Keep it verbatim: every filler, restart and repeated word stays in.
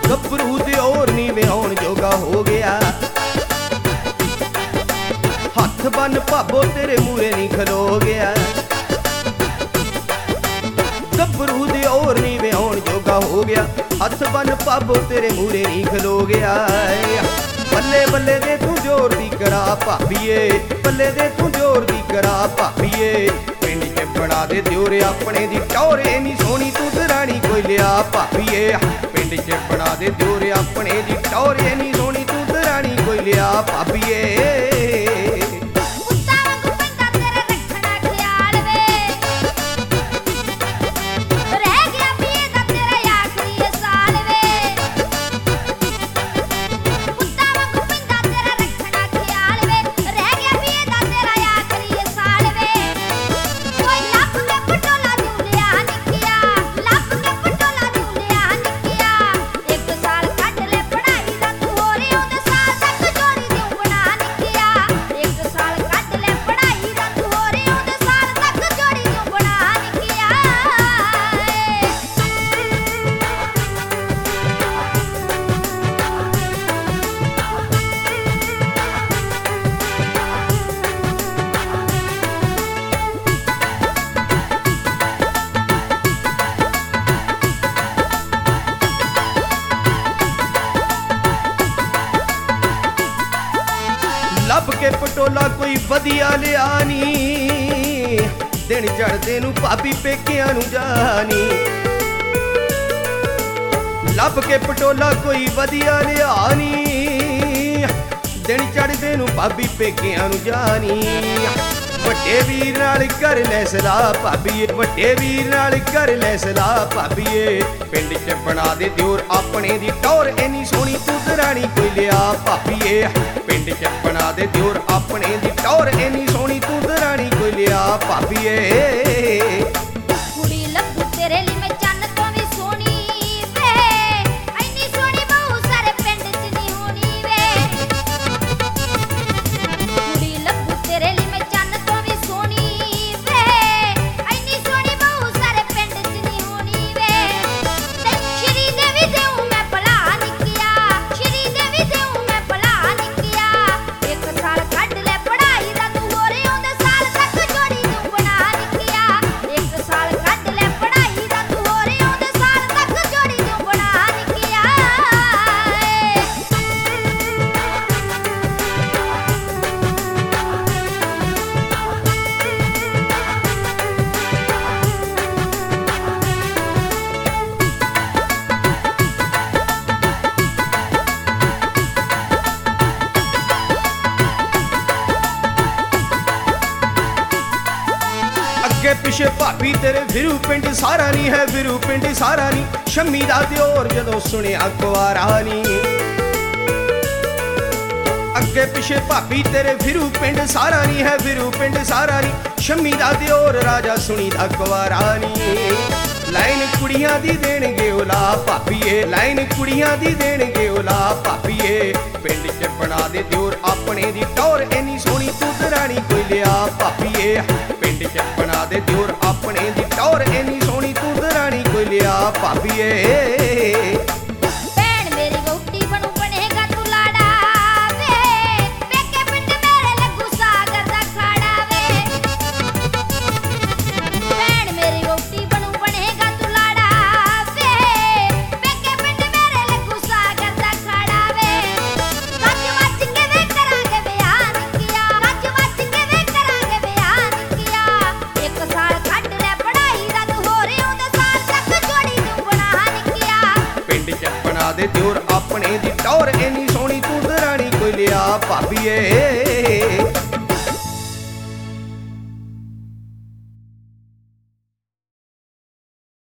ਗੱਭਰੂ ਦੇ ਹੋਰ ਨੀ ਵਿਆਉਣ ਜੋਗਾ ਹੋ ਗਿਆ। ਹੱਥ ਬੰਨ ਭਾਬੋ ਤੇਰੇ ਮੂਹਰੇ ਨੀ ਖਲੋ ਗਿਆ। ਗੱਭਰੂ ਦੇ ਹੋਰ ਨੀ ਵਿਆਉਣ ਜੋਗਾ ਹੋ ਗਿਆ। ਹੱਥ ਬੰਨ ਭਾਬੋ ਤੇਰੇ ਮੂਹਰੇ ਨੀ ਖਲੋ ਗਿਆ। ਬੱਲੇ ਬੱਲੇ ਦੇ ਤੂੰ ਜ਼ੋਰ ਦੀ ਕਰਾ ਭਾਬੀਏ, ਬੱਲੇ ਦੇ ਤੂੰ ਜ਼ੋਰ ਦੀ ਕਰਾ ਭਾਬੀਏ। ਪਿੰਡ ਚ ਬਣਾ ਦੇ ਦਿਓਰ ਆਪਣੇ ਦੀ ਟੌਰ, ਨੀ ਸੋਹਣੀ ਤੂੰ ਦਰਾਣੀ ਕੋਈ ਲਿਆ ਭਾਬੀਏ। ਪਿੰਡ ਚ ਬਣਾ ਦੇ ਦਿਓਰ ਆਪਣੇ ਦੀ ਟੌਰ, ਨੀ ਸੋਹਣੀ ਤੂੰ ਦਰਾਣੀ ਕੋਈ ਲਿਆ ਭਾਬੀਏ। ਲੱਭ ਕੇ ਪਟੋਲਾ ਕੋਈ ਵਧੀਆ ਲਿਆ ਨੀ, ਦਿਨ ਚੜ੍ਹਦੇ ਨੂੰ ਭਾਬੀ ਪੇਕਿਆਂ ਨੂੰ ਜਾਣੀ। ਲੱਭ ਕੇ ਪਟੋਲਾ ਕੋਈ ਵਧੀਆ ਲਿਆ ਨੀ, ਦਿਨ ਚੜ੍ਹਦੇ ਨੂੰ ਭਾਬੀ ਪੇਕਿਆਂ ਨੂੰ ਜਾਣੀ। ਵੱਡੇ ਵੀਰ ਨਾਲ ਕਰ ਲੈ ਸਲਾਹ ਭਾਬੀਏ, ਵੱਡੇ ਵੀਰ ਨਾਲ ਕਰ ਲੈ ਸਲਾਹ ਭਾਬੀਏ। ਪਿੰਡ ਚ ਬਣਾ ਦੇ ਦਿਓਰ ਆਪਣੇ ਦੀ ਟੌਰ, ਇੰਨੀ ਸੋਹਣੀ ਤੂੰ ਦਰਾਣੀ ਕੋਈ ਲਿਆ ਭਾਬੀਏ। ਪਿੰਡ ਚ ਬਣਾ ਦੇ ਦਿਓਰ ਆਪਣੇ ਦੀ ਟੌਰ, ਇੰਨੀ ਸੋਹਣੀ ਤੂੰ ਦਰਾਣੀ ਕੋਈ ਲਿਆ ਭਾਬੀਏ। ਕੁੜੀ ਲੱਭੂ ਤੇਰੇ ਲਈ ਮੈਂ ਚੰਨ ਤੋਂ ਵੀ ਸੋਹਣੀ ਵੇ, ਇੰਨੀ ਸੋਹਣੀ ਬਹੂ ਸਾਰੇ ਪਿੰਡ ਚ ਨਹੀਂ ਹੋਣੀ ਵੇ। ਕੁੜੀ ਲੱਭੂ ਤੇਰੇ ਲਈ ਮੈਂ ਚੰਨ ਤੋਂ ਵੀ ਸੋਹਣੀ ਵੇ, ਇੰਨੀ ਸੋਹਣੀ ਬਹੂ ਸਾਰੇ ਪਿੰਡ ਚ ਨਹੀਂ ਹੋਣੀ ਵੇ। ਤੇ ਸ਼੍ਰੀ ਦੇਵੀ ਦੇਉ ਮੈਂ ਭਲਾ ਨਿੱਕਿਆ, ਸ਼੍ਰੀ ਦੇਵੀ ਦੇਉ ਮੈਂ ਭਲਾ ਨਿੱਕਿਆ। ਇੱਕ ਸਾਲ ਕੱਢ ਲੈ ਪੜ੍ਹਾਈ ਦਾ ਤੂੰ ਹੋਰੇ ਆਉਂਦੇ ਸਾਲ ਤੱਕ ਜੋੜੀ ਨੂੰ ਬਣਾ ਨਿੱਕਿਆ। ਇੱਕ ਸਾਲ ਕੱਢ ਲੈ ਪੜ੍ਹਾਈ ਦਾ ਤੂੰ ਹੋਰੇ ਆਉਂਦੇ ਸਾਲ ਤੱਕ ਜੋੜੀ ਨੂੰ ਬਣਾ ਨਿੱਕਿਆ। ਅੱਗੇ ਪਿੱਛੇ ਭਾਬੀ ਤੇਰੇ ਫਿਰੂ ਪਿੰਡ ਸਾਰਾ ਨੀ ਹੈ, ਫਿਰੂ ਪਿੰਡ ਸਾਰਾ ਨੀ। ਸ਼ੰਮੀ ਦਾ ਦਿਓਰ ਜਦੋਂ ਸੁਣਿਆ ਕੁਆਰਾ ਨੀ, ਅੱਗੇ ਪਿੱਛੇ ਭਾਬੀ ਤੇਰੇ ਫਿਰੂ ਪਿੰਡ ਸਾਰਾ ਨੀ ਹੈ, ਫਿਰੂ ਪਿੰਡ ਸਾਰਾ ਨੀ। ਸ਼ੰਮੀ ਦਾ ਦਿਓਰ ਰਾਜਾ ਸੁਣੀ ਦਾ ਕੁਆਰਾ ਨੀ। ਲਾਈਨ ਕੁੜੀਆਂ ਦੀ ਦੇਣਗੇ ਔਲਾ ਭਾਬੀਏ, ਲਾਈਨ ਕੁੜੀਆਂ ਦੀ ਦੇਣਗੇ ਔਲਾ ਭਾਬੀਏ। ਪਿੰਡ ਚ ਬਣਾ ਦੇ ਦਿਓਰ ਆਪਣੇ ਦੀ ਟੌਰ, ਇੰਨੀ ਸੋਹਣੀ ਤੂੰ ਦਰਾਣੀ ਕੋਈ ਲਿਆ ਭਾਬੀਏ। ਪਿੰਡ ਚ ਬਣਾ ਦੇ ਦਿਓਰ ਆਪਣੇ ਦੀ ਟੌਰ, ਇੰਨੀ ਸੋਹਣੀ ਤੂੰ ਦਰਾਣੀ ਕੋਈ ਲਿਆ ਭਾਬੀਏ। ਭੈਣ ਮੇਰੀ ਵਹੁਟੀ ਬਣੂ ਬਣੇਗਾ ਤੂੰ ਲਾੜਾ ਵੇ, ਪੇਕੇ ਪਿੰਡ ਮੇਰੇ ਲੱਗੂ ਸਾਗਰ ਦਾ ਖਾੜਾ ਵੇ। ਭੈਣ ਮੇਰੀ ਵਹੁਟੀ ਬਣੂ ਬਣੇਗਾ ਤੂੰ ਲਾੜਾ ਵੇ, ਪੇਕੇ ਪਿੰਡ ਮੇਰੇ ਲੱਗੂ ਸਾਗਰ ਦਾ ਖਾੜਾ ਵੇ। ਗੱਜ ਵੱਜ ਕੇ ਵੇ ਕਰਾਂਗੇ ਵਿਆਹ ਨਿੱਕਿਆ, ਗੱਜ ਵੱਜ ਕੇ ਵੇ ਕਰਾਂਗੇ ਵਿਆਹ ਨਿੱਕਿਆ। ਇੱਕ ਸਾਲ ਕੱਢ ਲੈ ਪੜ੍ਹਾਈ ਦਾ ਤੂੰ ਹੋਰੇ ਆਉਂਦੇ ਸਾਲ ਤੱਕ ਜੋੜੀ ਨੂੰ ਬਣਾ ਨਿੱਕਿਆ। ਪਿੰਡ ਚ ਬਣਾ ਦੇ ਦਿਓਰ ਆਪਣੇ ਦੀ ਟੌਰ, ਇੰਨੀ ਸੋਹਣੀ ਤੂੰ ਦਰਾਣੀ ਕੋਈ ਲਿਆ ਭਾਬੀਏ।